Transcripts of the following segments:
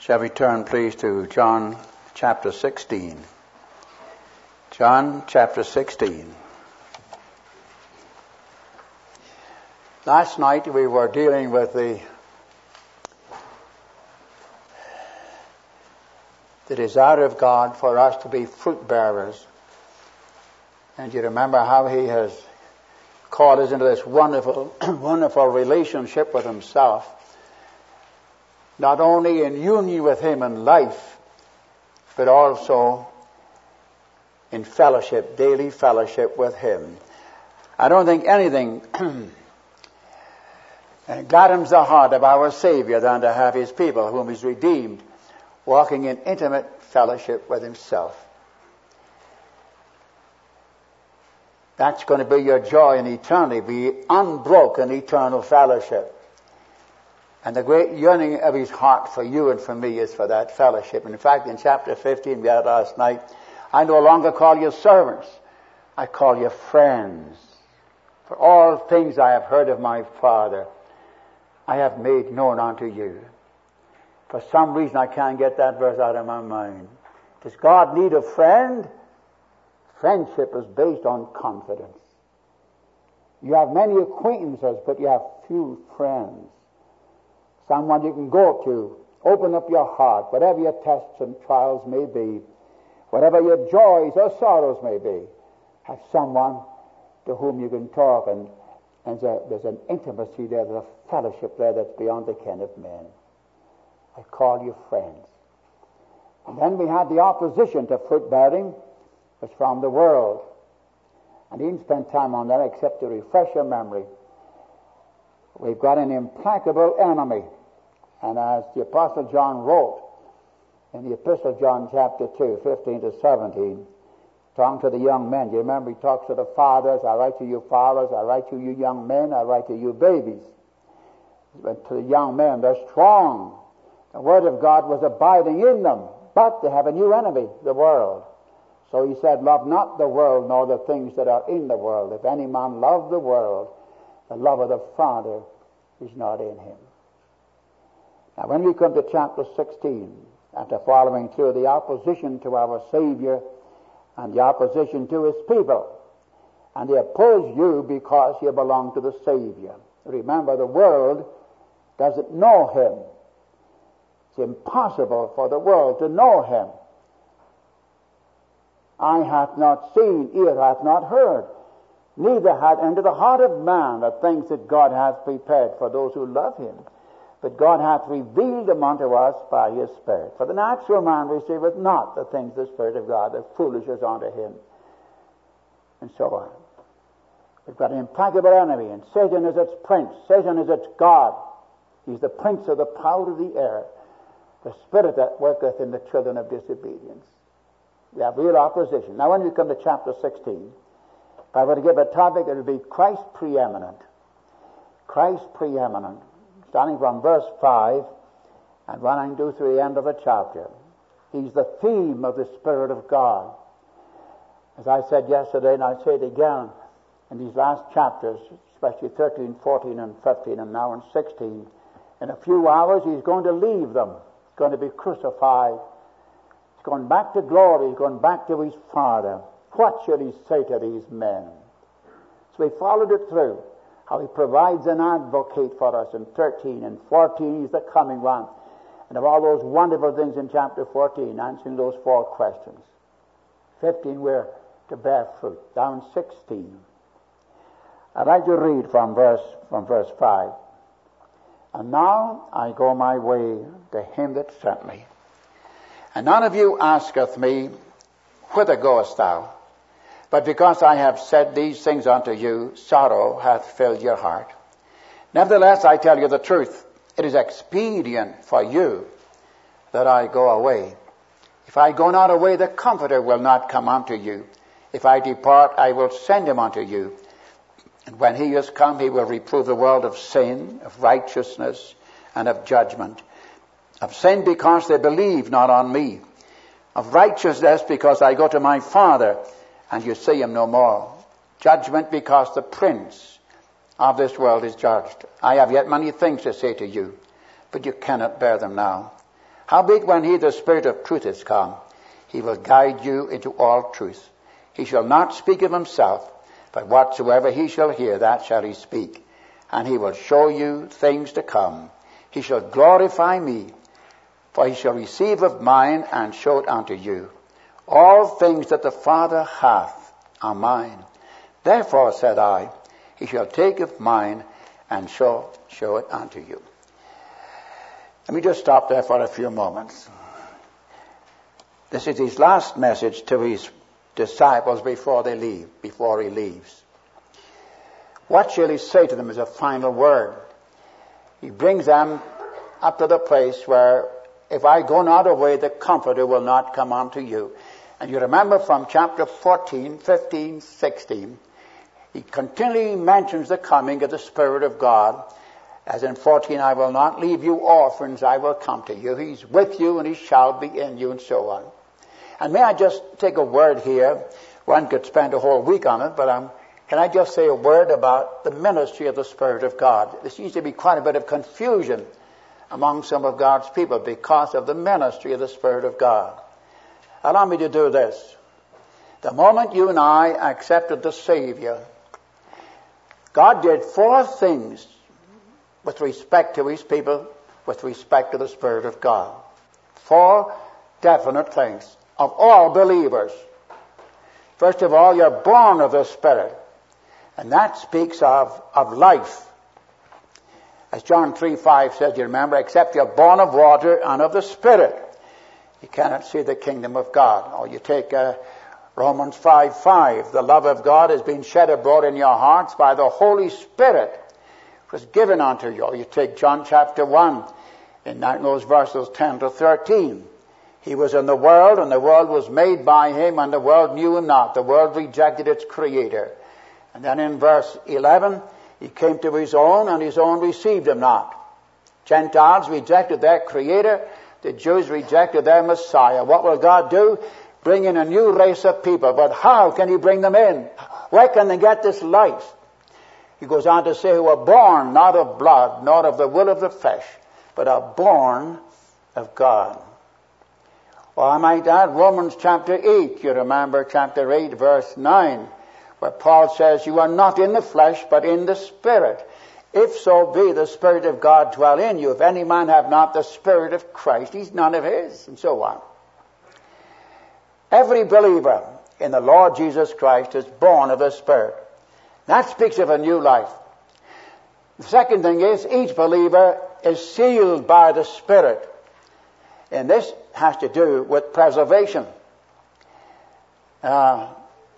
Shall we turn, please, to John chapter 16. John chapter 16. Last night we were dealing with the desire of God for us to be fruit bearers. And you remember how He has called us into this wonderful, wonderful relationship with Himself. Not only in union with Him in life, but also in fellowship, daily fellowship with Him. I don't think anything gladdens the heart of our Savior than to have His people, whom He's redeemed, walking in intimate fellowship with Himself. That's going to be your joy in eternity, be unbroken eternal fellowship. And the great yearning of His heart for you and for me is for that fellowship. In fact, in chapter 15 we had last night, I no longer call you servants, I call you friends. For all things I have heard of my Father, I have made known unto you. For some reason I can't get that verse out of my mind. Does God need a friend? Friendship is based on confidence. You have many acquaintances, but you have few friends. Someone you can go to, open up your heart, whatever your tests and trials may be, whatever your joys or sorrows may be. Have someone to whom you can talk, and there's an intimacy there, there's a fellowship there that's beyond the ken of men. I call you friends. And then we had the opposition to fruit bearing was from the world. I didn't spend time on that except to refresh your memory. We've got an implacable enemy. And as the Apostle John wrote in the Epistle of John chapter 2, 15 to 17, talking to the young men. You remember he talks to the fathers, I write to you fathers, I write to you young men, I write to you babies. But to the young men, they're strong. The Word of God was abiding in them, but they have a new enemy, the world. So he said, love not the world nor the things that are in the world. If any man love the world, the love of the Father is not in him. Now when we come to chapter 16, after following through the opposition to our Savior and the opposition to His people, and they oppose you because you belong to the Savior. Remember, the world doesn't know Him. It's impossible for the world to know Him. Eye hath not seen, ear hath not heard, neither hath entered the heart of man the things that God hath prepared for those who love Him. But God hath revealed them unto us by His Spirit. For the natural man receiveth not the things of the Spirit of God, the foolishness unto him, and so on. We've got an implacable enemy, and Satan is its prince. Satan is its God. He's the prince of the power of the air, the spirit that worketh in the children of disobedience. We have real opposition. Now when we come to chapter 16, if I were to give a topic, it would be Christ preeminent. Christ preeminent. Starting from verse 5 and running to the end of the chapter. He's the theme of the Spirit of God. As I said yesterday, and I say it again, in these last chapters, especially 13, 14, and 15, and now in 16, in a few hours He's going to leave them. He's going to be crucified. He's going back to glory. He's going back to His Father. What should He say to these men? So we followed it through. How He provides an advocate for us in 13 and 14. He's the coming one. And of all those wonderful things in chapter 14, answering those 4 questions. 15, we're to bear fruit. Down 16. I'd like to read from verse 5. And now I go my way to Him that sent me. And none of you asketh me, whither goest thou? But because I have said these things unto you, sorrow hath filled your heart. Nevertheless, I tell you the truth. It is expedient for you that I go away. If I go not away, the Comforter will not come unto you. If I depart, I will send Him unto you. And when He is come, He will reprove the world of sin, of righteousness, and of judgment. Of sin, because they believe not on me. Of righteousness, because I go to my Father, and you see Him no more. Judgment, because the prince of this world is judged. I have yet many things to say to you, but you cannot bear them now. Howbeit when he, the Spirit of truth, is come, he will guide you into all truth. He shall not speak of himself, but whatsoever he shall hear, that shall he speak. And he will show you things to come. He shall glorify me, for he shall receive of mine and show it unto you. All things that the Father hath are mine. Therefore, said I, he shall take of mine and show it unto you. Let me just stop there for a few moments. This is his last message to his disciples before he leaves. What shall he say to them as a final word? He brings them up to the place where, if I go not away, the Comforter will not come unto you. And you remember from chapter 14, 15, 16, he continually mentions the coming of the Spirit of God. As in 14, I will not leave you orphans, I will come to you. He's with you and he shall be in you, and so on. And may I just take a word here? One could spend a whole week on it, but can I just say a word about the ministry of the Spirit of God? There seems to be quite a bit of confusion among some of God's people because of the ministry of the Spirit of God. Allow me to do this. The moment you and I accepted the Savior, God did 4 things with respect to his people, with respect to the Spirit of God. 4 definite things of all believers. First of all, you're born of the Spirit. And that speaks of life. As John 3:5 says, you remember, except you're born of water and of the Spirit, you cannot see the kingdom of God. Or you take Romans 5:5, the love of God has been shed abroad in your hearts by the Holy Spirit was given unto you. Or you take John chapter 1, in those verses 10 to 13. He was in the world, and the world was made by him, and the world knew him not. The world rejected its Creator. And then in verse 11, he came to his own, and his own received him not. Gentiles rejected their Creator. The Jews rejected their Messiah. What will God do? Bring in a new race of people. But how can he bring them in? Where can they get this life? He goes on to say, who are born not of blood, not of the will of the flesh, but are born of God. Or I might add Romans chapter 8. You remember chapter 8, verse 9, where Paul says, you are not in the flesh, but in the Spirit. If so be the Spirit of God dwell in you. If any man have not the Spirit of Christ, he's none of his, and so on. Every believer in the Lord Jesus Christ is born of the Spirit. That speaks of a new life. The second thing is, each believer is sealed by the Spirit. And this has to do with preservation. To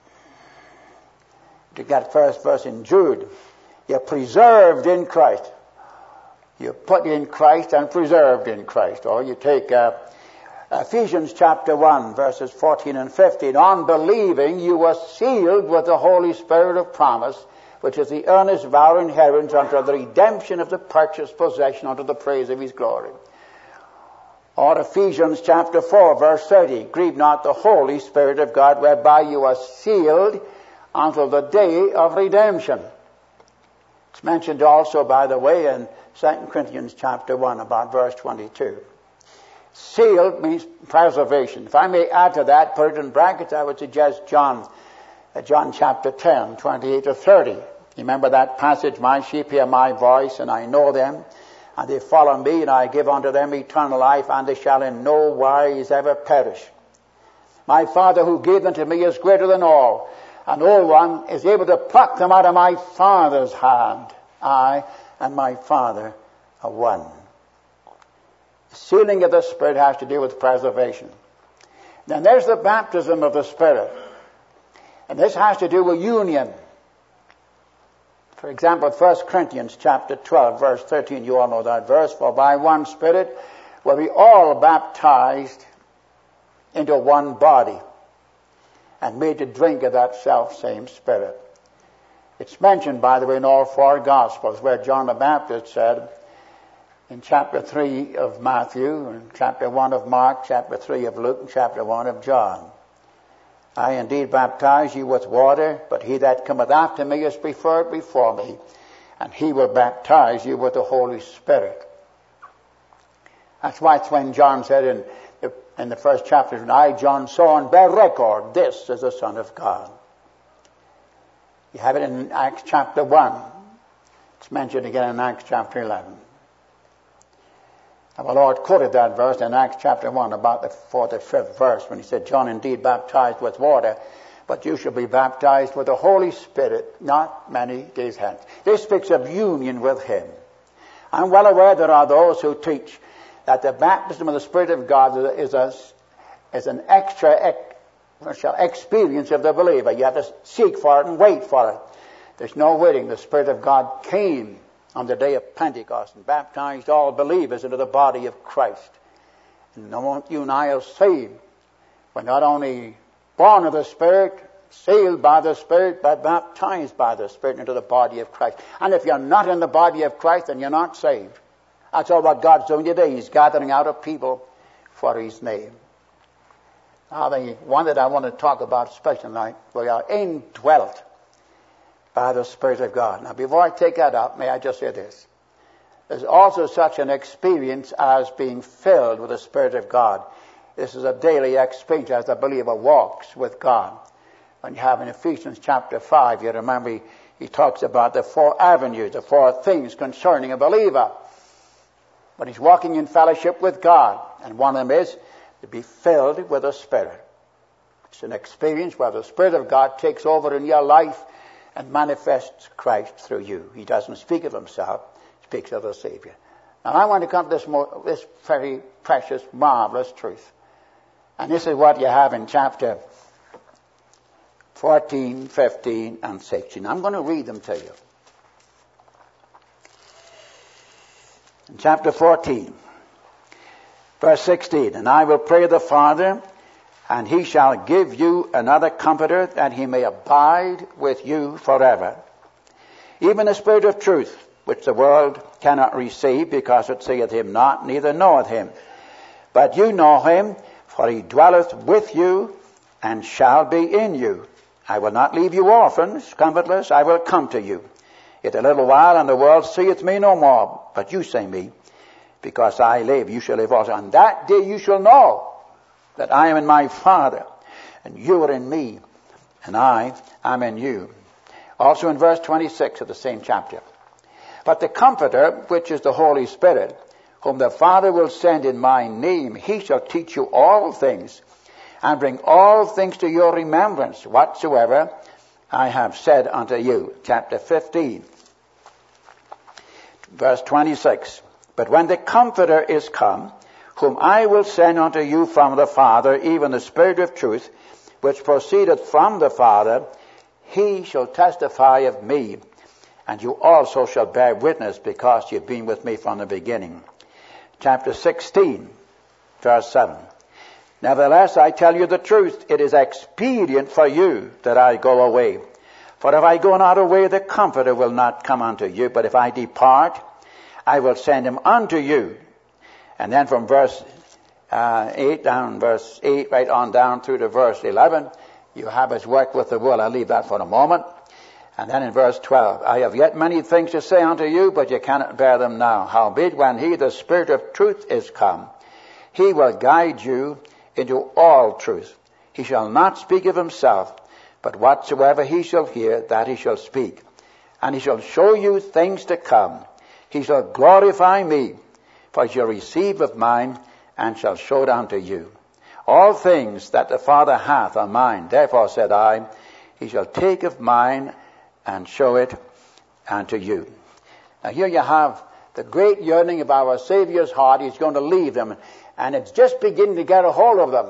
get first verse in Jude, you're preserved in Christ. You're put in Christ and preserved in Christ. Or you take Ephesians chapter 1, verses 14 and 15. On believing, you were sealed with the Holy Spirit of promise, which is the earnest of our inheritance unto the redemption of the purchased possession unto the praise of his glory. Or Ephesians chapter 4, verse 30. Grieve not the Holy Spirit of God, whereby you are sealed until the day of redemption. It's mentioned also, by the way, in 2 Corinthians chapter 1, about verse 22. Sealed means preservation. If I may add to that, put it in brackets, I would suggest John chapter 10, 28 to 30. Remember that passage, my sheep hear my voice, and I know them, and they follow me, and I give unto them eternal life, and they shall in no wise ever perish. My Father who gave them to me is greater than all, and no one is able to pluck them out of my Father's hand. I and my Father are one. The sealing of the Spirit has to do with preservation. Then there's the baptism of the Spirit. And this has to do with union. For example, 1 Corinthians chapter 12, verse 13, you all know that verse. For by one Spirit were we all baptized into one body, and made to drink of that self-same Spirit. It's mentioned, by the way, in all 4 Gospels, where John the Baptist said, in chapter 3 of Matthew, and chapter 1 of Mark, chapter 3 of Luke, and chapter 1 of John. I indeed baptize you with water, but he that cometh after me is preferred before me, and he will baptize you with the Holy Spirit. That's why it's when John said in the first chapter, and I, John, saw and bear record, this is the Son of God. You have it in Acts chapter 1. It's mentioned again in Acts chapter 11. And the Lord quoted that verse in Acts chapter 1, about the 45th verse, when he said, John indeed baptized with water, but you shall be baptized with the Holy Spirit not many days hence. This speaks of union with him. I'm well aware there are those who teach that the baptism of the Spirit of God is an extra experience of the believer. You have to seek for it and wait for it. There's no waiting. The Spirit of God came on the day of Pentecost and baptized all believers into the body of Christ. And the moment you and I are saved, we're not only born of the Spirit, sealed by the Spirit, but baptized by the Spirit into the body of Christ. And if you're not in the body of Christ, then you're not saved. That's all what God's doing today. He's gathering out a people for His name. Now, the one that I want to talk about especially tonight, we are indwelt by the Spirit of God. Now, before I take that up, may I just say this. There's also such an experience as being filled with the Spirit of God. This is a daily experience as a believer walks with God. When you have in Ephesians chapter 5, you remember he talks about the 4 avenues, the 4 things concerning a believer. But he's walking in fellowship with God. And one of them is to be filled with the Spirit. It's an experience where the Spirit of God takes over in your life and manifests Christ through you. He doesn't speak of himself, he speaks of the Savior. Now I want to come to this very precious, marvelous truth. And this is what you have in chapter 14, 15, and 16. I'm going to read them to you. In chapter 14, verse 16, and I will pray the Father, and he shall give you another comforter, that he may abide with you forever. Even the Spirit of truth, which the world cannot receive, because it seeth him not, neither knoweth him. But you know him, for he dwelleth with you, and shall be in you. I will not leave you orphans, comfortless, I will come to you. Yet a little while, and the world seeth me no more. But you say me, because I live, you shall live also. On that day you shall know that I am in my Father, and you are in me, and I am in you. Also in verse 26 of the same chapter. But the Comforter, which is the Holy Spirit, whom the Father will send in my name, he shall teach you all things, and bring all things to your remembrance, whatsoever I have said unto you. Chapter 15, verse 26. But when the Comforter is come, whom I will send unto you from the Father, even the Spirit of truth, which proceedeth from the Father, he shall testify of me, and you also shall bear witness, because you've been with me from the beginning. Chapter 16, verse 7. Nevertheless, I tell you the truth, it is expedient for you that I go away. For if I go not away, the Comforter will not come unto you, but if I depart, I will send him unto you. And then from verse 8 right on down through to verse 11, you have his work with the will. I'll leave that for a moment. And then in verse 12, I have yet many things to say unto you, but you cannot bear them now. Howbeit, when he, the Spirit of truth, is come, he will guide you into all truth. He shall not speak of himself, but whatsoever he shall hear, that he shall speak. And he shall show you things to come. He shall glorify me, for he shall receive of mine, and shall show it unto you. All things that the Father hath are mine. Therefore said I, he shall take of mine, and show it unto you. Now here you have the great yearning of our Savior's heart. He's going to leave them, and it's just beginning to get a hold of them,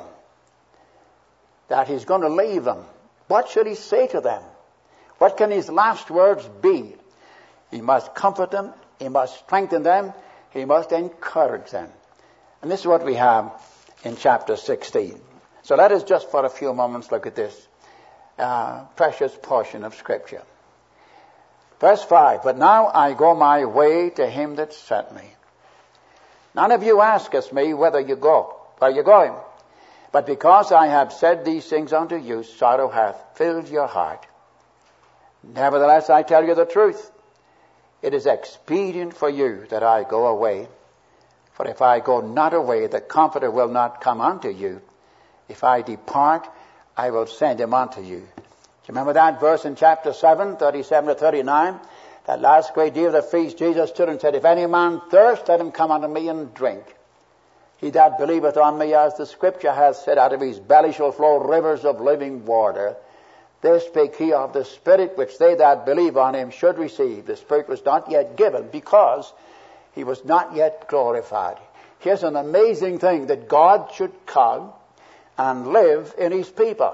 that he's going to leave them. What should he say to them? What can his last words be? He must comfort them, he must strengthen them, he must encourage them. And this is what we have in chapter 16. So let us just for a few moments look at this precious portion of Scripture. Verse 5, but now I go my way to him that sent me. None of you asketh me where you going. But because I have said these things unto you, sorrow hath filled your heart. Nevertheless, I tell you the truth. It is expedient for you that I go away. For if I go not away, the Comforter will not come unto you. If I depart, I will send him unto you. Do you remember that verse in chapter 7, 37 to 39? That last great day of the feast, Jesus stood and said, If any man thirst, let him come unto me and drink. He that believeth on me, as the Scripture hath said, out of his belly shall flow rivers of living water. This spake he of the Spirit, which they that believe on him should receive. The Spirit was not yet given, because he was not yet glorified. Here's an amazing thing, that God should come and live in his people.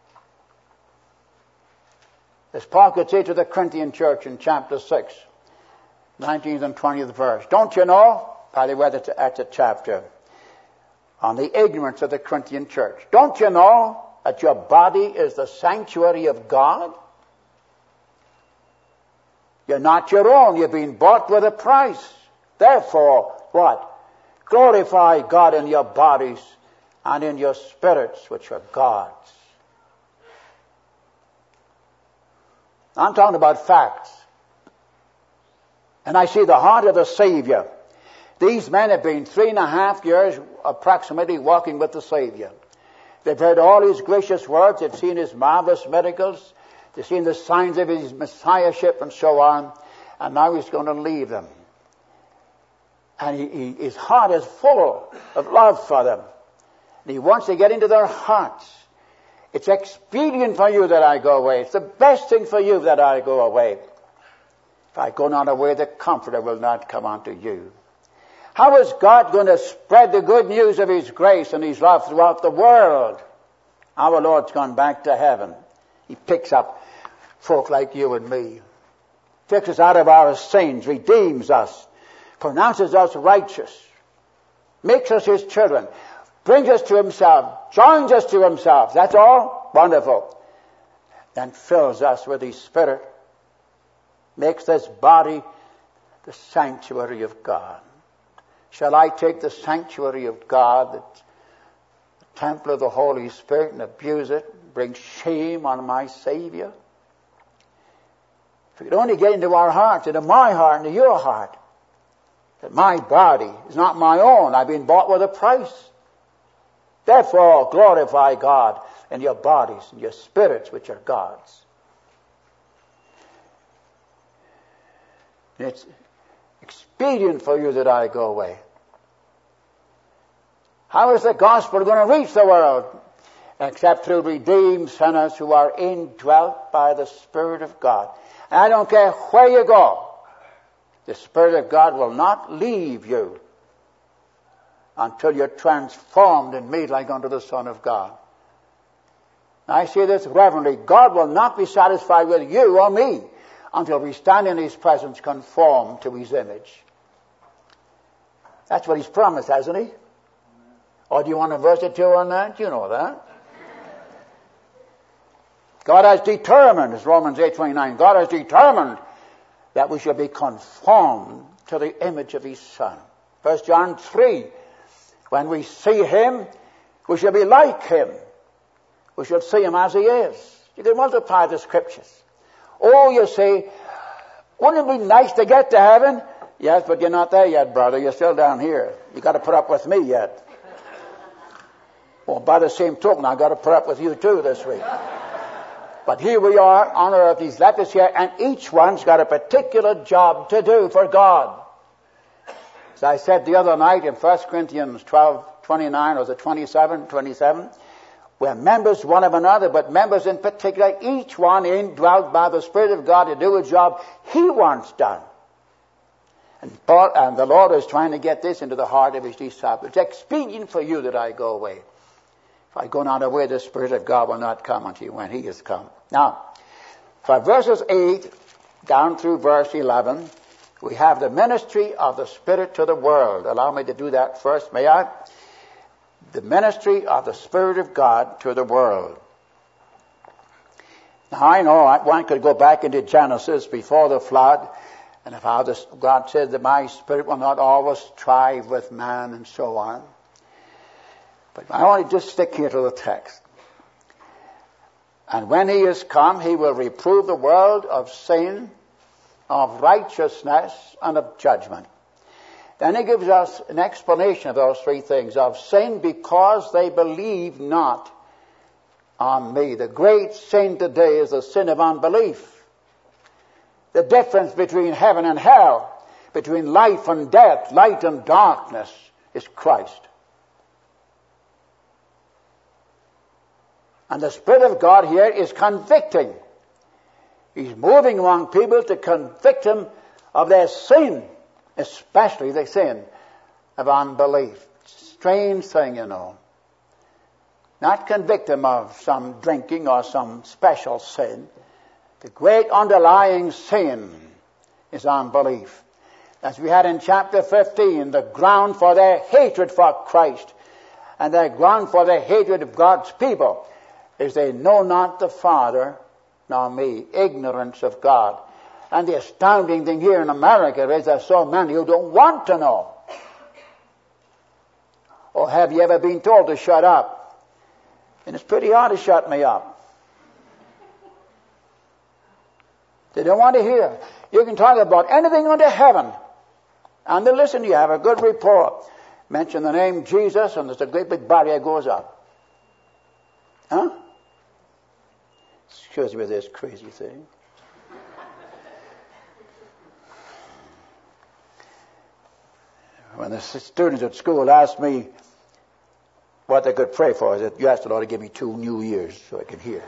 As Paul could say to the Corinthian church in chapter 6, 19th and 20th verse, don't you know, by the way, that's the chapter on the ignorance of the Corinthian church. Don't you know that your body is the sanctuary of God? You're not your own. You've been bought with a price. Therefore, what? Glorify God in your bodies and in your spirits, which are God's. I'm talking about facts. And I see the heart of the Savior. These men have been 3.5 years approximately walking with the Savior. They've heard all his gracious words. They've seen his marvelous miracles. They've seen the signs of his messiahship and so on. And now he's going to leave them. And his heart is full of love for them. And he wants to get into their hearts. It's expedient for you that I go away. It's the best thing for you that I go away. If I go not away, the Comforter will not come unto you. How is God going to spread the good news of his grace and his love throughout the world? Our Lord's gone back to heaven. He picks up folk like you and me. Takes us out of our sins, redeems us, pronounces us righteous, makes us his children, brings us to himself, joins us to himself. That's all wonderful. Then fills us with his Spirit, makes this body the sanctuary of God. Shall I take the sanctuary of God, the temple of the Holy Spirit, and abuse it, bring shame on my Savior? If we could only get into our hearts, into my heart, into your heart, that my body is not my own. I've been bought with a price. Therefore, glorify God in your bodies and your spirits, which are God's. It's expedient for you that I go away. How is the gospel going to reach the world? Except through redeemed sinners who are indwelt by the Spirit of God. And I don't care where you go, the Spirit of God will not leave you until you're transformed and made like unto the Son of God. I say this reverently. God will not be satisfied with you or me until we stand in his presence conformed to his image. That's what he's promised, hasn't he? Or do you want a verse or two on that? You know that. God has determined, as Romans 8:29, God has determined that we shall be conformed to the image of his Son. 1 John 3, when we see him, we shall be like him. We shall see him as he is. You can multiply the scriptures. Oh, you say, wouldn't it be nice to get to heaven? Yes, but you're not there yet, brother. You're still down here. You got to put up with me yet. Well, by the same token, I've got to put up with you too this week. But here we are on earth. He's left us here, and each one's got a particular job to do for God. As I said the other night in 1 Corinthians 12:29, or was it 27, we're members one of another, but members in particular, each one indwelt by the Spirit of God to do a job he wants done. And the Lord is trying to get this into the heart of his disciples. It's expedient for you that I go away. If I go not away, the Spirit of God will not come unto you when he is come. Now, for verses 8 down through verse 11, we have the ministry of the Spirit to the world. Allow me to do that first, may I? The ministry of the Spirit of God to the world. Now, I know one could go back into Genesis before the flood, and of how God said that my Spirit will not always strive with man and so on. But I want to just stick here to the text. And when he is come, he will reprove the world of sin, of righteousness, and of judgment. Then he gives us an explanation of those three things. Of sin, because they believe not on me. The great sin today is the sin of unbelief. The difference between heaven and hell, between life and death, light and darkness, is Christ. And the Spirit of God here is convicting. He's moving among people to convict them of their sin, especially the sin of unbelief. Strange thing, you know. Not convict them of some drinking or some special sin. The great underlying sin is unbelief. As we had in chapter 15, the ground for their hatred for Christ and their ground for their hatred of God's people is they know not the Father nor me, ignorance of God. And the astounding thing here in America is there's so many who don't want to know. Or have you ever been told to shut up? And it's pretty hard to shut me up. They don't want to hear. You can talk about anything under heaven, and they'll listen to you, have a good report. Mention the name Jesus, and there's a great big barrier goes up. Huh? Excuse me with this crazy thing. When the students at school asked me what they could pray for, I said, you asked the Lord to give me 2 new ears so I can hear.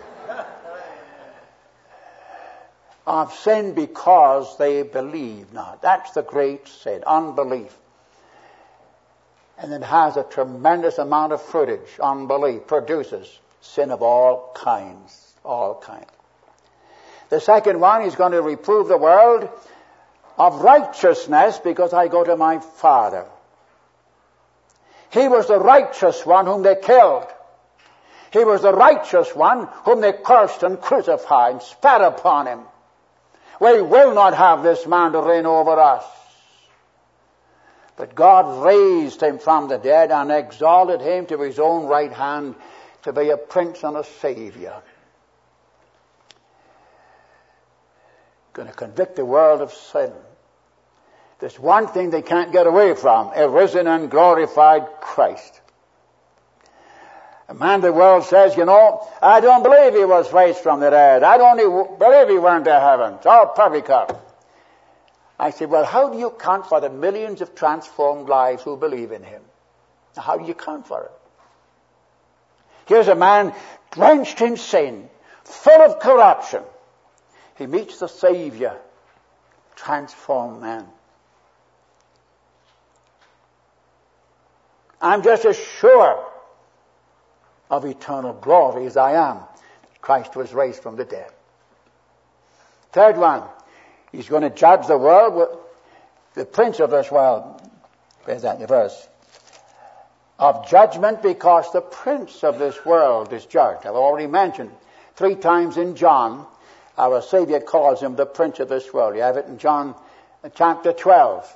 Of sin because they believe not. That's the great sin, unbelief. And it has a tremendous amount of fruitage. Unbelief produces sin of all kinds, all kinds. The second one, he's going to reprove the world of righteousness because I go to my Father. He was the righteous one whom they killed. He was the righteous one whom they cursed and crucified and spat upon him. We will not have this man to reign over us. But God raised him from the dead and exalted him to his own right hand to be a prince and a savior. Going to convict the world of sin. There's one thing they can't get away from, a risen and glorified Christ. A man the world says, you know, I don't believe he was raised from the dead. I don't believe he went to heaven. It's all poppycock. I said, well, how do you count for the millions of transformed lives who believe in him? How do you count for it? Here's a man drenched in sin, full of corruption. He meets the Savior, transformed man. I'm just as sure of eternal glory as I am. Christ was raised from the dead. Third one, he's going to judge the world with the prince of this world. Where's that in the verse? Of judgment because the prince of this world is judged. I've already mentioned 3 times in John, our Savior calls him the prince of this world. You have it in John chapter 12.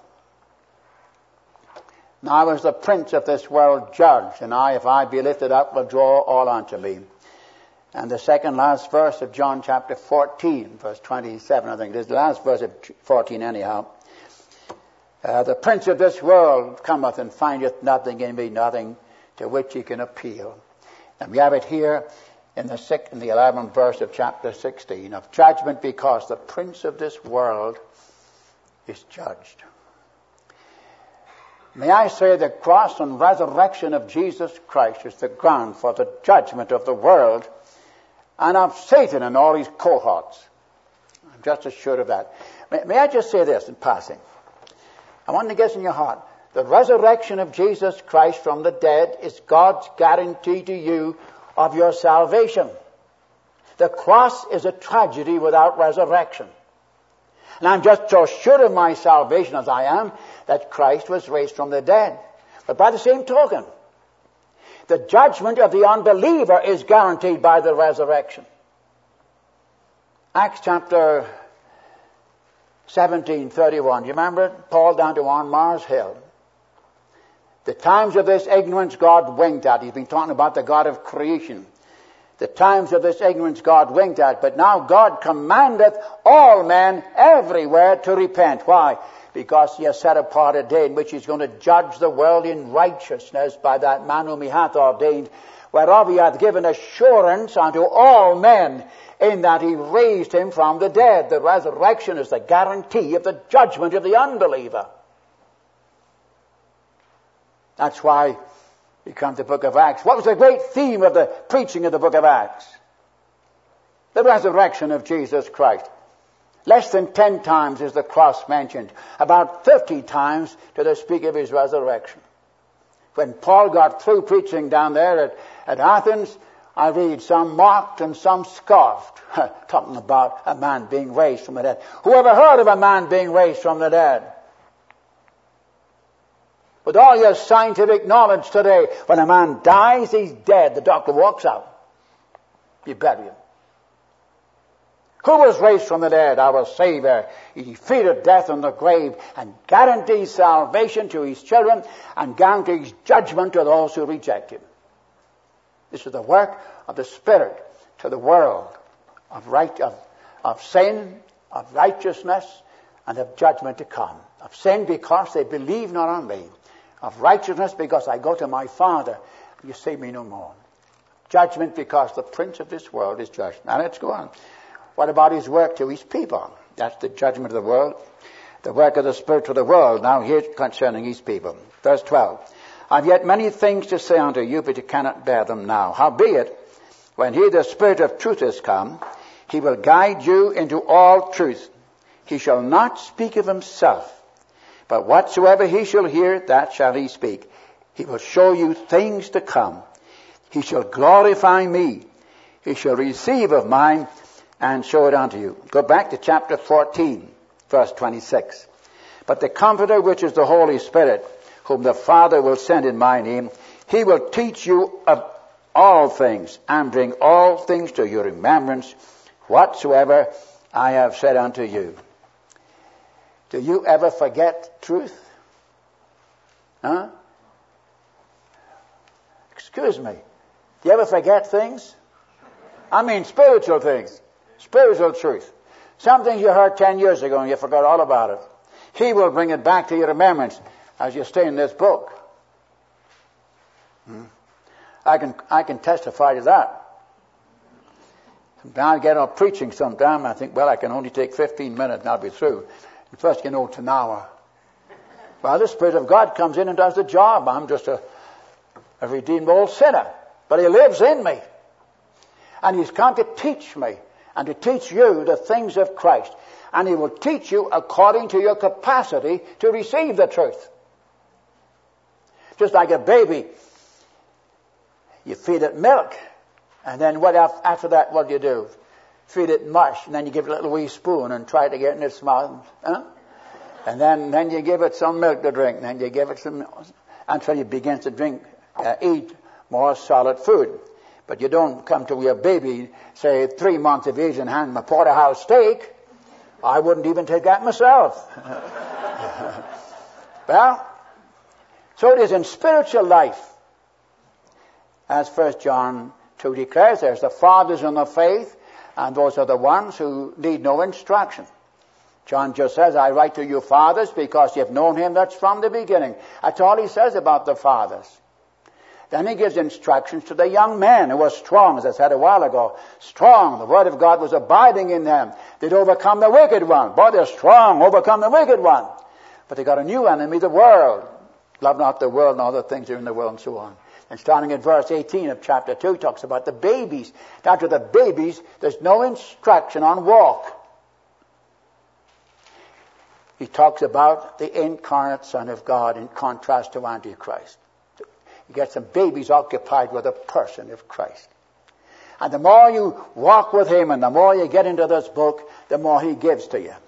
Now is the prince of this world judged, and I, if I be lifted up, will draw all unto me. And the second last verse of John chapter 14, verse 27, I think it is the last verse of 14 anyhow. The prince of this world cometh and findeth nothing in me, nothing to which he can appeal. And we have it here in the 11th verse of chapter 16, of judgment because the prince of this world is judged. May I say the cross and resurrection of Jesus Christ is the ground for the judgment of the world and of Satan and all his cohorts. I'm just assured of that. May I just say this in passing? I want to get in your heart. The resurrection of Jesus Christ from the dead is God's guarantee to you of your salvation. The cross is a tragedy without resurrection. And I'm just so sure of my salvation as I am that Christ was raised from the dead. But by the same token, the judgment of the unbeliever is guaranteed by the resurrection. Acts chapter 17:31. Do you remember it? Paul down to on Mars Hill. The times of this ignorance God winked at. He's been talking about the God of creation. The times of this ignorance God winked at, but now God commandeth all men everywhere to repent. Why? because he has set apart a day in which he's going to judge the world in righteousness by that man whom he hath ordained, whereof he hath given assurance unto all men, in that he raised him from the dead. The resurrection is the guarantee of the judgment of the unbeliever. That's why we come to the book of Acts. What was the great theme of the preaching of the book of Acts? The resurrection of Jesus Christ. Less than 10 times is the cross mentioned. About 50 times do they speak of his resurrection. When Paul got through preaching down there at Athens, I read, some mocked and some scoffed, talking about a man being raised from the dead. Who ever heard of a man being raised from the dead? With all your scientific knowledge today, when a man dies, he's dead. The doctor walks out. You bury him. Who was raised from the dead? Our Savior. He defeated death in the grave and guarantees salvation to his children and guarantees judgment to those who reject him. This is the work of the Spirit to the world of sin, of righteousness, and of judgment to come. Of sin because they believe not on me. Of righteousness because I go to my Father and you see me no more. Judgment because the prince of this world is judged. Now let's go on. What about his work to his people? That's the judgment of the world. The work of the Spirit to the world. Now here's concerning his people. Verse 12. I've yet many things to say unto you, but you cannot bear them now. Howbeit, when he, the Spirit of truth, is come, he will guide you into all truth. He shall not speak of himself, but whatsoever he shall hear, that shall he speak. He will show you things to come. He shall glorify me. He shall receive of mine and show it unto you. Go back to chapter 14, verse 26. But the Comforter, which is the Holy Spirit, whom the Father will send in my name, he will teach you of all things, and bring all things to your remembrance, whatsoever I have said unto you. Do you ever forget truth? Huh? Excuse me. Do you ever forget things? I mean spiritual things. Spiritual truth. Some things you heard 10 years ago and you forgot all about it. He will bring it back to your remembrance as you stay in this book. I can testify to that. Sometimes I get up preaching sometime, I think, well, I can only take 15 minutes and I'll be through. And first, it's an hour. Well, the Spirit of God comes in and does the job. I'm just a redeemed old sinner. But he lives in me. And he's come to teach me and to teach you the things of Christ. And he will teach you according to your capacity to receive the truth. Just like a baby, you feed it milk, and then after that, what do? Feed it mush, and then you give it a little wee spoon and try to get in its mouth. Huh? And then you give it some milk to drink, and then you give it some, until it begins to eat more solid food. But you don't come to your baby, say 3 months of age, and hand him a porterhouse steak. I wouldn't even take that myself. Well, so it is in spiritual life. As 1 John 2 declares, there's the fathers in the faith, and those are the ones who need no instruction. John just says, I write to you fathers because you've known him that's from the beginning. That's all he says about the fathers. Then he gives instructions to the young men who were strong, as I said a while ago. Strong. The word of God was abiding in them. They'd overcome the wicked one. Boy, they're strong, overcome the wicked one. But they got a new enemy, the world. Love not the world and all the things that are in the world and so on. And starting at verse 18 of chapter 2, talks about the babies. Down to the babies, there's no instruction on walk. He talks about the incarnate Son of God in contrast to Antichrist. He gets some babies occupied with the person of Christ. And the more you walk with him and the more you get into this book, the more he gives to you.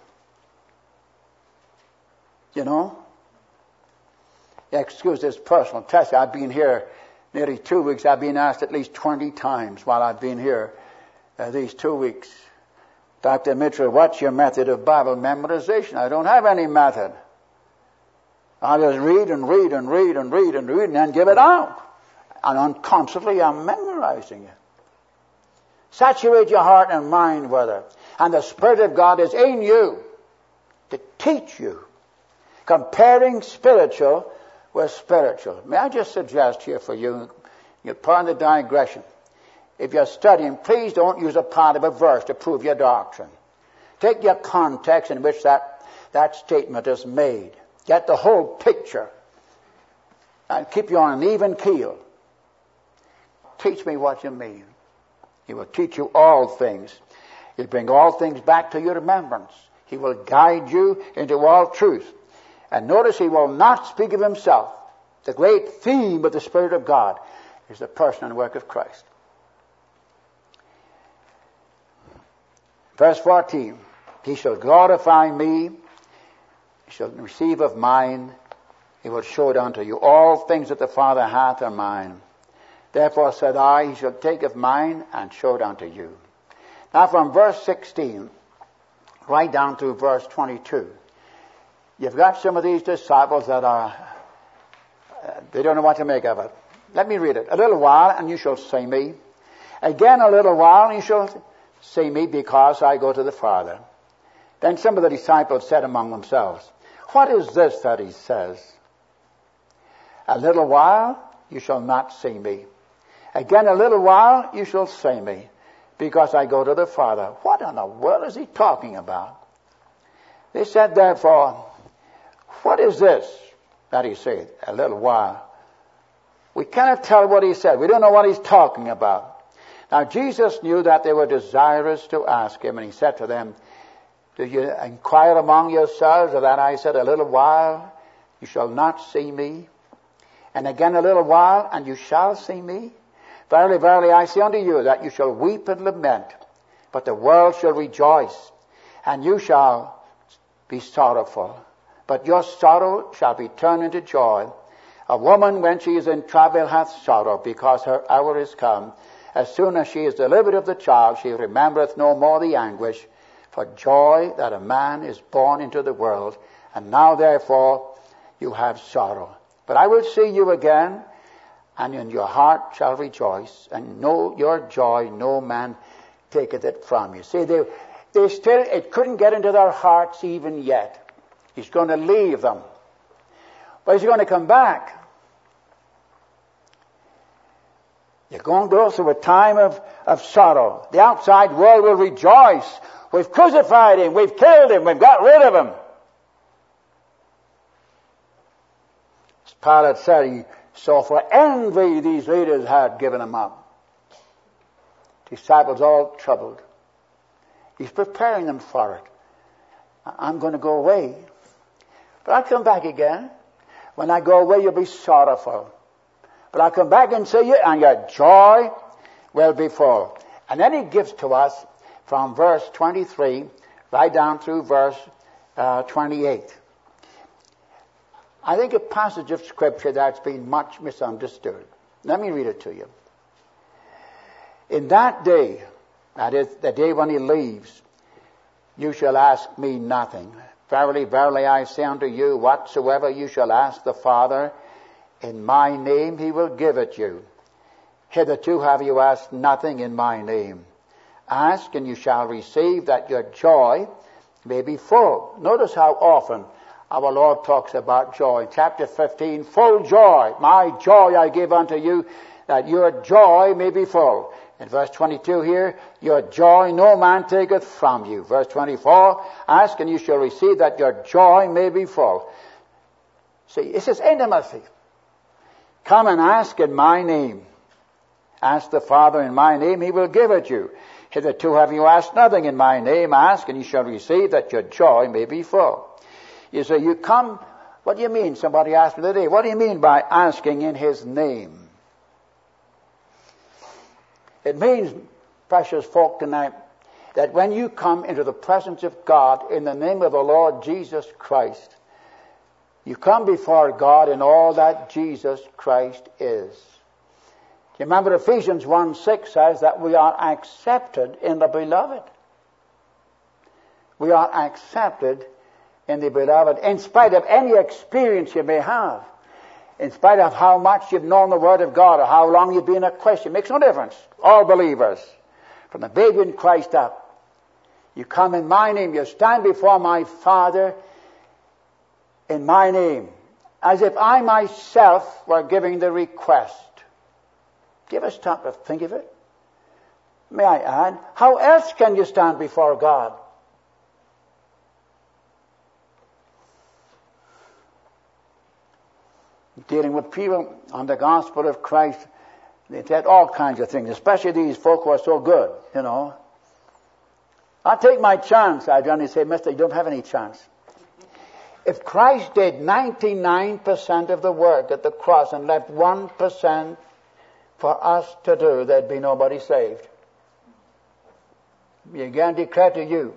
You know? Excuse this personal test. I've been here nearly 2 weeks. I've been asked at least 20 times while I've been here these 2 weeks. Dr. Mitchell, what's your method of Bible memorization? I don't have any method. I just read and read and read and read and read and then give it out. And constantly I'm memorizing it. Saturate your heart and mind with it. And the Spirit of God is in you to teach you Comparing spiritual with spiritual. May I just suggest here for you, you're part of the digression. If you're studying, please don't use a part of a verse to prove your doctrine. Take your context in which that statement is made. Get the whole picture. And keep you on an even keel. Teach me what you mean. He will teach you all things. He'll bring all things back to your remembrance. He will guide you into all truth. And notice he will not speak of himself. The great theme of the Spirit of God is the person and work of Christ. Verse 14, he shall glorify me, he shall receive of mine, he will show it unto you. All things that the Father hath are mine. Therefore said I, he shall take of mine and show it unto you. Now from verse 16, right down to verse 22, you've got some of these disciples that they don't know what to make of it. Let me read it. A little while and you shall see me. Again a little while and you shall see me, because I go to the Father. Then some of the disciples said among themselves, what is this that he says? A little while you shall not see me. Again a little while you shall see me, because I go to the Father. What in the world is he talking about? They said therefore, what is this that he said? A little while. We cannot tell what he said. We don't know what he's talking about. Now Jesus knew that they were desirous to ask him, and he said to them, do you inquire among yourselves of that I said, a little while you shall not see me, and again a little while and you shall see me? Verily, verily, I say unto you that you shall weep and lament, but the world shall rejoice, and you shall be sorrowful, but your sorrow shall be turned into joy. A woman, when she is in travail, hath sorrow, because her hour is come. As soon as she is delivered of the child, she remembereth no more the anguish for joy that a man is born into the world. And now, therefore, you have sorrow. But I will see you again, and in your heart shall rejoice, and know your joy no man taketh it from you. See, they still, it couldn't get into their hearts even yet. He's going to leave them. But he's going to come back. You're going to go through a time of sorrow. The outside world will rejoice. We've crucified him. We've killed him. We've got rid of him. As Pilate said, he saw for envy these leaders had given him up. Disciples all troubled. He's preparing them for it. I'm going to go away. But I'll come back again. When I go away, you'll be sorrowful. But I'll come back and see you, and your joy will be full. And then he gives to us from verse 23 right down through verse 28. I think a passage of Scripture that's been much misunderstood. Let me read it to you. In that day, that is the day when he leaves, you shall ask me nothing. Verily, verily, I say unto you, whatsoever you shall ask the Father in my name, he will give it you. Hitherto have you asked nothing in my name. Ask, and you shall receive, that your joy may be full. Notice how often our Lord talks about joy. In chapter 15, full joy. My joy I give unto you, that your joy may be full. In verse 22 here, your joy no man taketh from you. Verse 24, ask and you shall receive, that your joy may be full. See, this is intimacy. Come and ask in my name. Ask the Father in my name, he will give it you. Hitherto have you asked nothing in my name. Ask and you shall receive, that your joy may be full. You say, you come, what do you mean? Somebody asked me today, what do you mean by asking in his name? It means, precious folk tonight, that when you come into the presence of God in the name of the Lord Jesus Christ, you come before God in all that Jesus Christ is. You remember Ephesians 1:6 says that we are accepted in the beloved. We are accepted in the beloved, in spite of any experience you may have, in spite of how much you've known the Word of God or how long you've been a Christian. It makes no difference. All believers, from the baby in Christ up, you come in my name, you stand before my Father in my name, as if I myself were giving the request. Do you ever stop to think of it? May I add, how else can you stand before God? Dealing with people on the gospel of Christ, they said all kinds of things, especially these folk who are so good, you know. I'll take my chance. I'd only say, mister, you don't have any chance. If Christ did 99% of the work at the cross and left 1% for us to do, there'd be nobody saved. We again declare to you,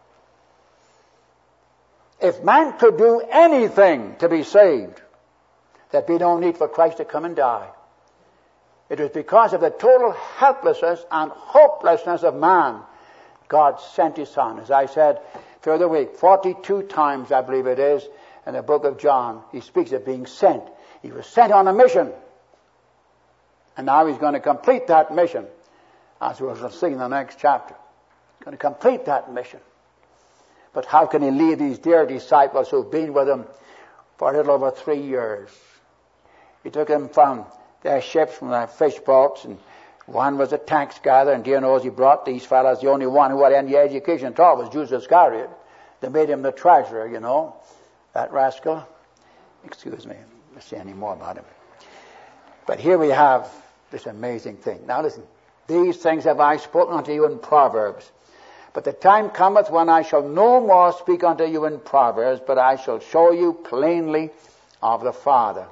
if man could do anything to be saved, there'd be no need for Christ to come and die. It was because of the total helplessness and hopelessness of man God sent His Son. As I said through the week, 42 times, I believe it is, in the book of John, He speaks of being sent. He was sent on a mission. And now He's going to complete that mission, as we will see in the next chapter. He's going to complete that mission. But how can He leave these dear disciples who've been with Him for a little over 3 years? He took them from their ships, from their fish boats, and one was a tax gatherer, and dear knows He brought these fellows. The only one who had any education at all was Judas Iscariot. They made him the treasurer, you know, that rascal. Excuse me, I won't say any more about him. But here we have this amazing thing. Now listen, these things have I spoken unto you in Proverbs. But the time cometh when I shall no more speak unto you in Proverbs, but I shall show you plainly of the Father.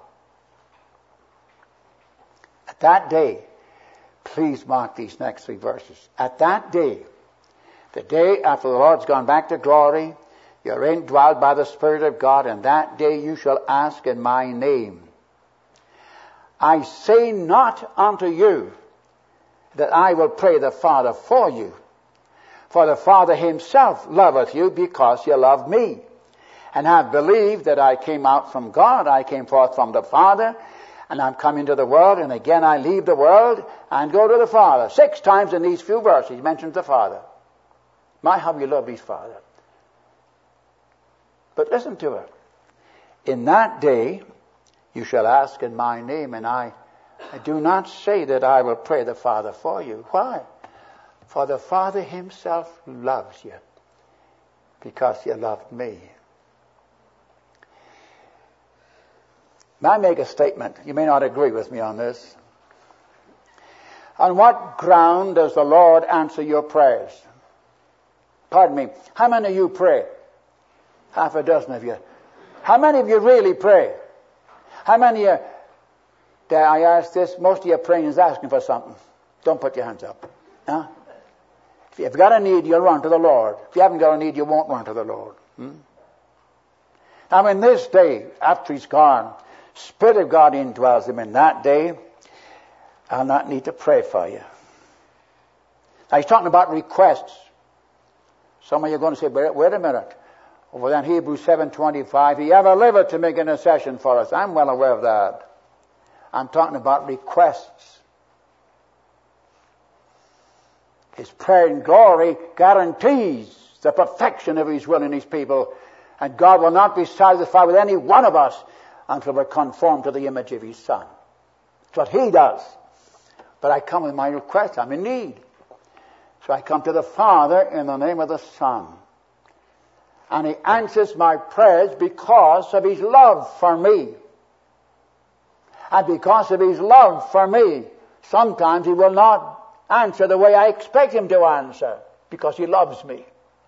At that day, please mark these next 3 verses. At that day, the day after the Lord's gone back to glory, you're indwelled by the Spirit of God, and that day you shall ask in my name. I say not unto you that I will pray the Father for you, for the Father Himself loveth you because you love me, and have believed that I came out from God, I came forth from the Father, and I'm come into the world, and again I leave the world and go to the Father. 6 times in these few verses He mentions the Father. My, how you love His Father. But listen to it. In that day you shall ask in my name, and I do not say that I will pray the Father for you. Why? For the Father Himself loves you because you loved me. May I make a statement? You may not agree with me on this. On what ground does the Lord answer your prayers? Pardon me. How many of you pray? Half a dozen of you. How many of you really pray? How many of you, dare I ask this, most of your praying is asking for something. Don't put your hands up. Huh? If you've got a need, you'll run to the Lord. If you haven't got a need, you won't run to the Lord. Now in this day, after He's gone, Spirit of God indwells Him. In that day, I'll not need to pray for you. Now He's talking about requests. Some of you are going to say, wait a minute. Over there in Hebrews 7:25, He ever liveth to make intercession for us. I'm well aware of that. I'm talking about requests. His prayer in glory guarantees the perfection of His will in His people. And God will not be satisfied with any one of us until we're conformed to the image of His Son. That's what He does. But I come with my request. I'm in need. So I come to the Father in the name of the Son. And He answers my prayers because of His love for me. And because of His love for me, sometimes He will not answer the way I expect Him to answer, because He loves me.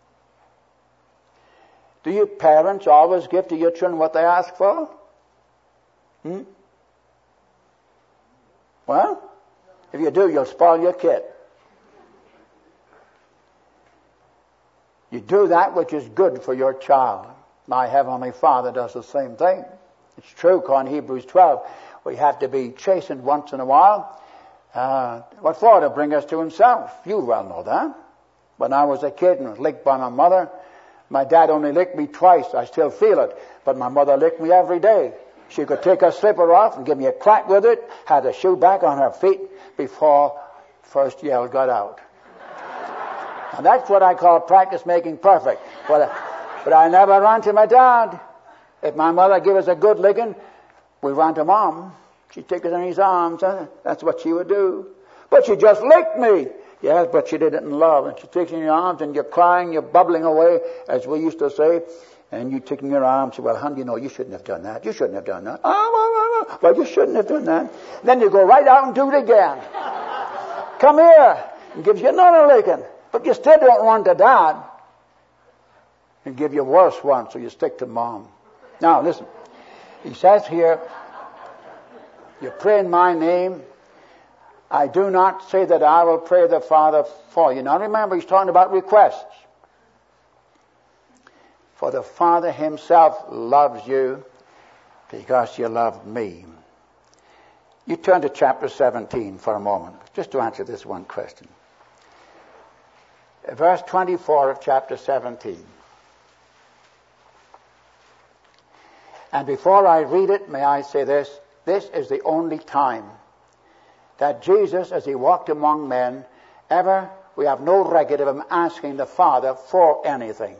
Do you parents always give to your children what they ask for? Well, if you do, you'll spoil your kid. You do that which is good for your child. My Heavenly Father does the same thing. It's true, according to Hebrews 12. We have to be chastened once in a while. What for? To bring us to Himself. You well know that. When I was a kid and was licked by my mother, my dad only licked me twice. I still feel it. But my mother licked me every day. She could take her slipper off and give me a crack with it, had a shoe back on her feet before first yell got out. And that's what I call practice making perfect. But I never ran to my dad. If my mother gave us a good licking, we ran to Mom. She'd take us in his arms. That's what she would do. But she just licked me. Yes, but she did it in love. And she takes you in your arms and you're crying, you're bubbling away, as we used to say. And you take in your arms, well, honey, you know, you shouldn't have done that. You shouldn't have done that. Well, you shouldn't have done that. Then you go right out and do it again. Come here. And gives you another licking. But you still don't run to Dad. And give you a worse one, so you stick to Mom. Now, listen. He says here, you pray in my name. I do not say that I will pray the Father for you. Now remember, he's talking about requests. For the Father himself loves you because you loved me. You turn to chapter 17 for a moment, just to answer this one question. Verse 24 of chapter 17. And before I read it, may I say this? This is the only time that Jesus, as he walked among men, we have no record of him asking the Father for anything.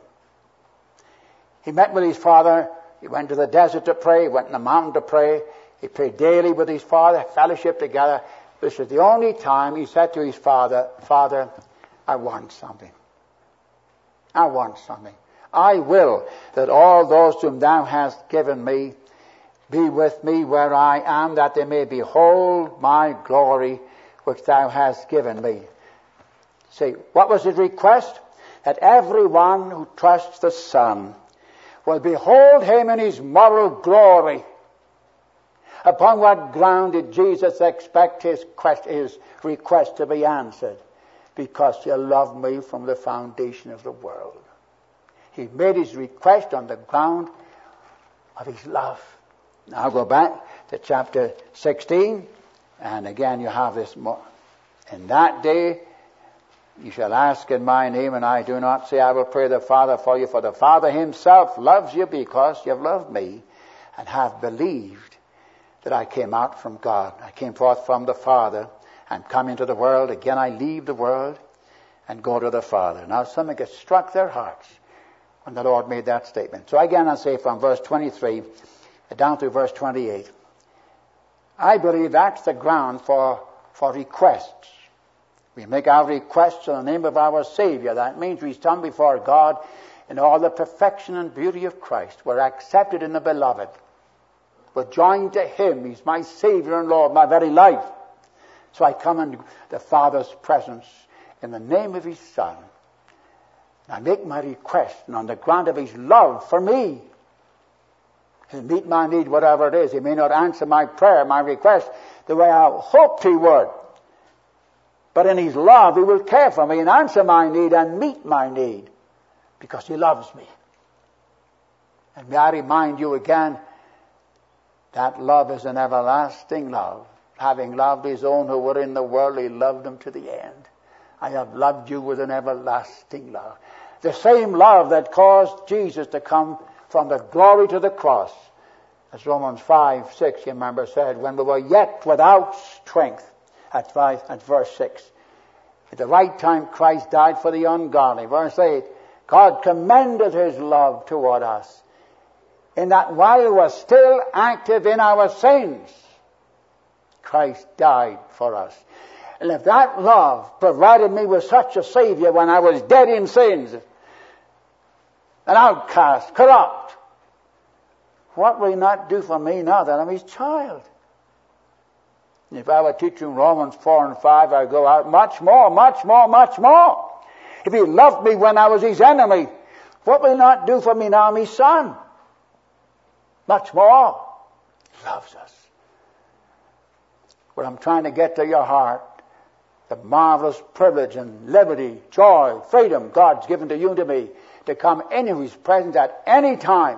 He met with his Father. He went to the desert to pray. He went in the mountain to pray. He prayed daily with his Father, fellowship together. This is the only time he said to his Father, Father, I want something. I want something. I will that all those whom thou hast given me be with me where I am, that they may behold my glory which thou hast given me. See, what was his request? That everyone who trusts the Son will behold him in his moral glory. Upon what ground did Jesus expect his request to be answered? Because you loved me from the foundation of the world. He made his request on the ground of his love. Now go back to chapter 16, and again you have this more. In that day you shall ask in my name, and I do not say I will pray the Father for you, for the Father himself loves you because you have loved me and have believed that I came out from God. I came forth from the Father and come into the world. Again I leave the world and go to the Father. Now something has struck their hearts when the Lord made that statement. So again I say from verse 23 down to verse 28. I believe that's the ground for requests. We make our requests in the name of our Savior. That means we stand before God in all the perfection and beauty of Christ. We're accepted in the Beloved. We're joined to him. He's my Savior and Lord, my very life. So I come into the Father's presence in the name of his Son. I make my request, and on the ground of his love for me, he'll meet my need, whatever it is. He may not answer my prayer, my request, the way I hoped he would. But in his love, he will care for me and answer my need and meet my need because he loves me. And may I remind you again, that love is an everlasting love. Having loved his own who were in the world, he loved them to the end. I have loved you with an everlasting love. The same love that caused Jesus to come from the glory to the cross. As Romans 5:6, you remember, said, when we were yet without strength, at verse 6. At the right time, Christ died for the ungodly. Verse 8, God commended his love toward us, in that while we were still active in our sins, Christ died for us. And if that love provided me with such a Savior when I was dead in sins, an outcast, corrupt, what will he not do for me now that I'm his child? If I were teaching Romans 4 and 5, I'd go out much more, much more, much more. If he loved me when I was his enemy, what will he not do for me now I'm his son? Much more. He loves us. What I'm trying to get to your heart, the marvelous privilege and liberty, joy, freedom God's given to you and to me to come into his presence at any time.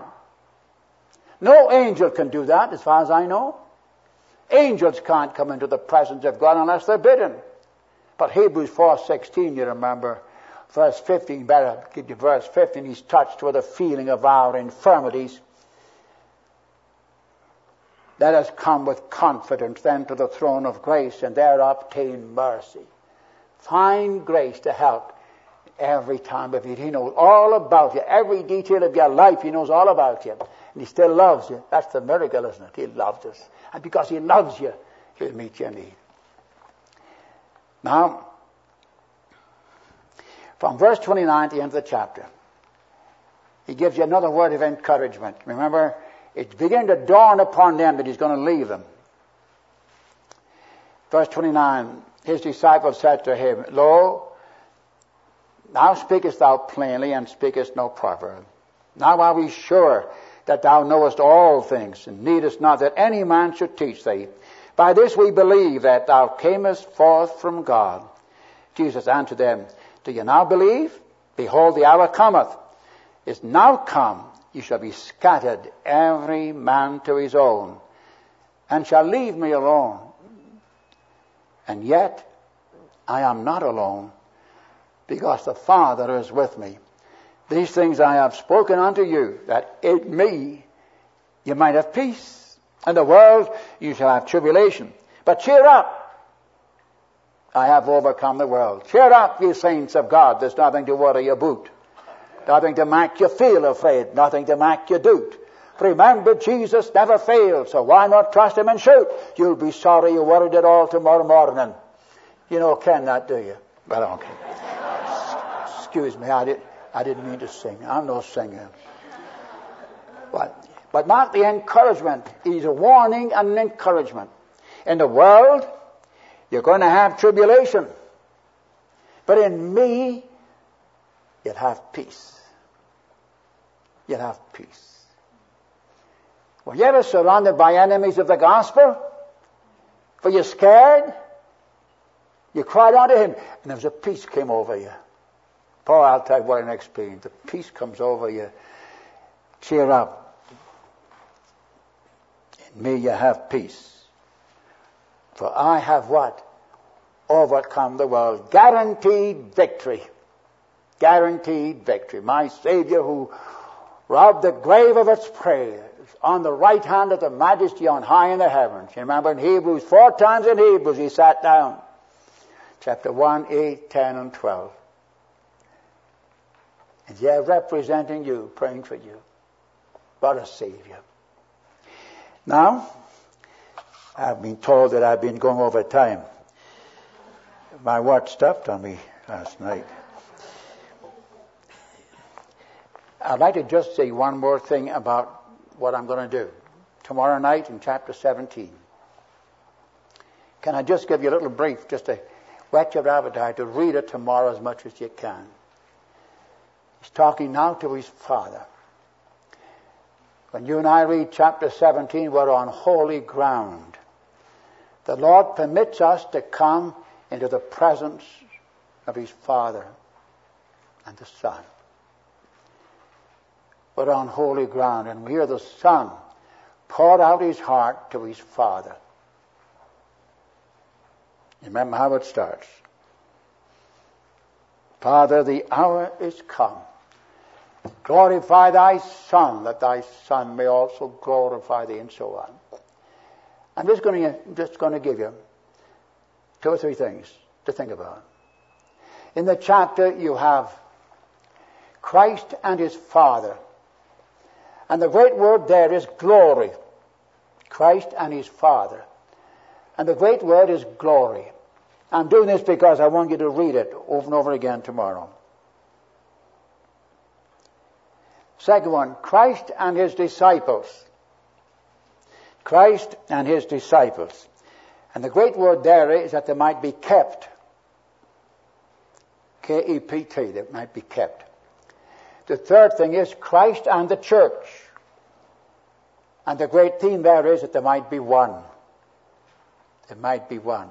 No angel can do that as far as I know. Angels can't come into the presence of God unless they're bidden. But Hebrews 4:16, you remember, verse 15, better give you verse 15, he's touched with a feeling of our infirmities. Let us come with confidence then to the throne of grace and there obtain mercy. Find grace to help every time of need. He knows all about you. Every detail of your life, he knows all about you. And he still loves you. That's the miracle, isn't it? He loves us. And because he loves you, he'll meet your need. Now, from verse 29 to the end of the chapter, he gives you another word of encouragement. Remember, it's beginning to dawn upon them that he's going to leave them. Verse 29, his disciples said to him, Lo, now speakest thou plainly, and speakest no proverb. Now are we sure that thou knowest all things, and needest not that any man should teach thee. By this we believe that thou camest forth from God. Jesus answered them, Do you now believe? Behold, the hour cometh, is now come, ye shall be scattered, every man to his own, and shall leave me alone. And yet I am not alone, because the Father is with me. These things I have spoken unto you, that in me you might have peace. In the world you shall have tribulation. But cheer up. I have overcome the world. Cheer up, ye saints of God. There's nothing to worry about. Nothing to make you feel afraid. Nothing to make you doubt. Remember, Jesus never failed, so why not trust him and shout? You'll be sorry you worried at all tomorrow morning. You know, Ken, that, do you? Well, okay. Excuse me, I didn't mean to sing. I'm no singer. But not the encouragement. He's a warning and an encouragement. In the world, you're going to have tribulation. But in me, you'll have peace. You'll have peace. Were you ever surrounded by enemies of the gospel? Were you scared? You cried out to him, and there was a peace came over you. Paul, I'll tell you what an experience. The peace comes over you. Cheer up. In me you have peace. For I have what? Overcome the world. Guaranteed victory. Guaranteed victory. My Savior, who robbed the grave of its prayers, on the right hand of the Majesty on high in the heavens. You remember in Hebrews, 4 times in Hebrews he sat down. Chapter 1, 8, 10, and 12. And they're representing you, praying for you. What a Savior. Now, I've been told that I've been going over time. My watch stopped on me last night. I'd like to just say one more thing about what I'm going to do tomorrow night in chapter 17. Can I just give you a little brief, just to whet your appetite to read it tomorrow as much as you can? He's talking now to his Father. When you and I read chapter 17, we're on holy ground. The Lord permits us to come into the presence of his Father and the Son. We're on holy ground, and we hear the Son pour out his heart to his Father. You remember how it starts. Father, the hour is come. Glorify thy Son, that thy Son may also glorify thee, and so on. I'm just going to give you 2 or 3 things to think about. In the chapter you have Christ and his Father. And the great word there is glory. Christ and his Father. And the great word is glory. I'm doing this because I want you to read it over and over again tomorrow. Second one, Christ and his disciples. Christ and his disciples. And the great word there is that they might be kept. K-E-P-T, that might be kept. The third thing is Christ and the church. And the great theme there is that there might be one. There might be one.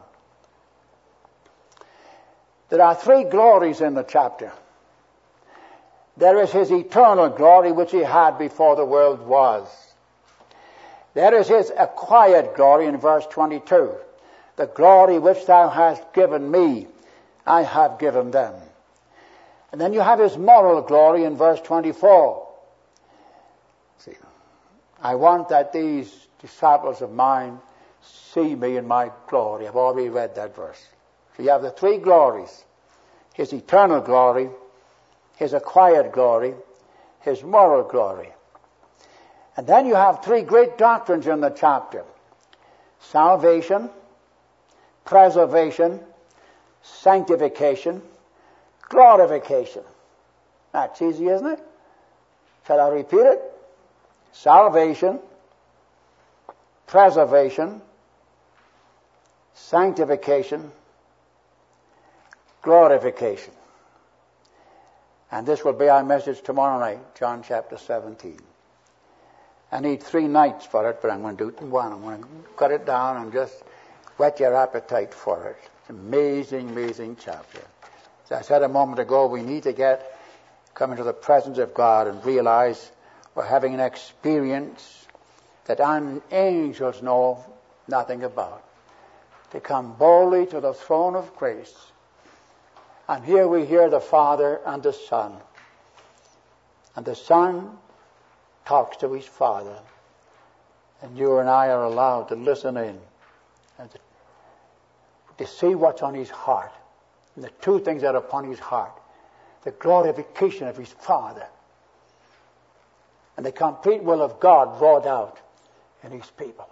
There are 3 glories in the chapter. There is his eternal glory which he had before the world was. There is his acquired glory in verse 22. The glory which thou hast given me, I have given them. And then you have his moral glory in verse 24. See, I want that these disciples of mine see me in my glory. I've already read that verse. So you have the 3 glories. His eternal glory, his acquired glory, his moral glory. And then you have three great doctrines in the chapter: salvation, preservation, sanctification, glorification. That's easy, isn't it? Shall I repeat it? Salvation, preservation, sanctification, glorification. And this will be our message tomorrow night, John chapter 17. I need 3 nights for it, but I'm going to do it in one. I'm going to cut it down and just whet your appetite for it. It's an amazing, amazing chapter. As I said a moment ago, we need to come into the presence of God and realize we're having an experience that angels know nothing about. To come boldly to the throne of grace. And here we hear the Father and the Son. And the Son talks to his Father. And you and I are allowed to listen in and to see what's on his heart. And the two things that are upon his heart: the glorification of his Father and the complete will of God wrought out in his people.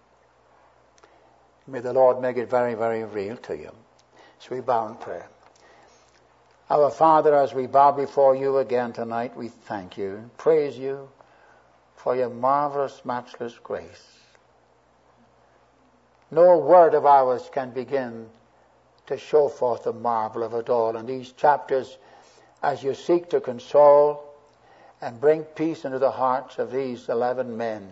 May the Lord make it very, very real to you. So we bow in prayer. Our Father, as we bow before you again tonight, we thank you and praise you for your marvelous, matchless grace. No word of ours can begin to show forth the marvel of it all. And these chapters, as you seek to console and bring peace into the hearts of these 11 men,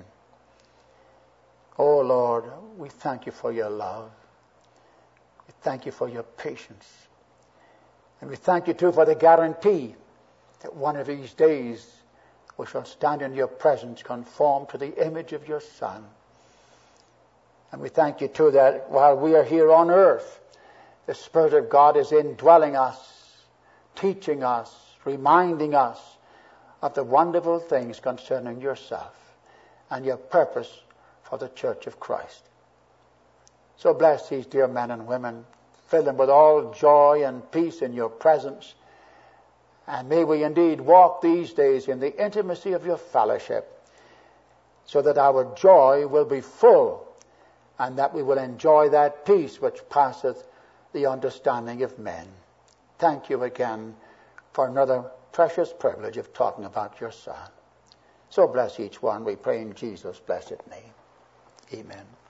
oh Lord, we thank you for your love. We thank you for your patience. And we thank you too for the guarantee that one of these days we shall stand in your presence conformed to the image of your Son. And we thank you too that while we are here on earth, the Spirit of God is indwelling us, teaching us, reminding us of the wonderful things concerning yourself and your purpose for the Church of Christ. So bless these dear men and women. Fill them with all joy and peace in your presence. And may we indeed walk these days in the intimacy of your fellowship, so that our joy will be full and that we will enjoy that peace which passeth the understanding of men. Thank you again for another precious privilege of talking about your Son. So bless each one, we pray in Jesus' blessed name. Amen.